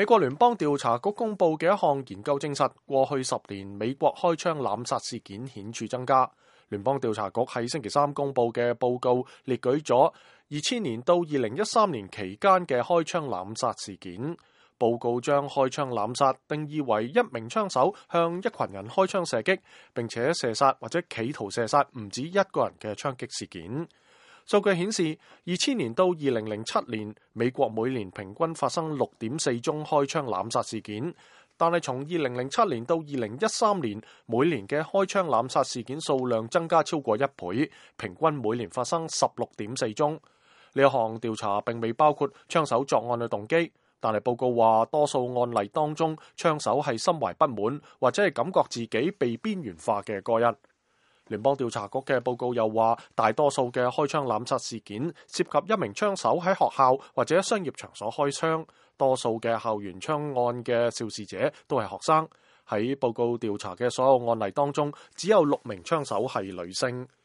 美國聯邦調查局公佈嘅一項研究證實，過去10年美國開槍濫殺事件顯著增加。聯邦調查局喺星期三公佈嘅報告列舉咗2000年到2013年期間嘅開槍濫殺事件。報告將開槍濫殺定義為一名槍手向一群人開槍射擊，並且射殺或者企圖射殺唔止一個人嘅槍擊事件。數據顯示，2000年到2007年，美國每年平均發生6.4宗開槍濫殺事件，但係從2007年到2013年，每年嘅開槍濫殺事件數量增加超過1倍，平均每年發生16.4宗。呢一項調查並未包括槍手作案嘅動機，但係報告話，多數案例當中，槍手係心懷不滿或者係感覺自己被邊緣化嘅個人。聯邦調查局嘅報告又話，大多數嘅開槍濫殺事件涉及一名槍手喺學校或者商業場所開槍，多數嘅校園槍案嘅肇事者都係學生。喺報告調查嘅所有案例當中，只有6名槍手係女性。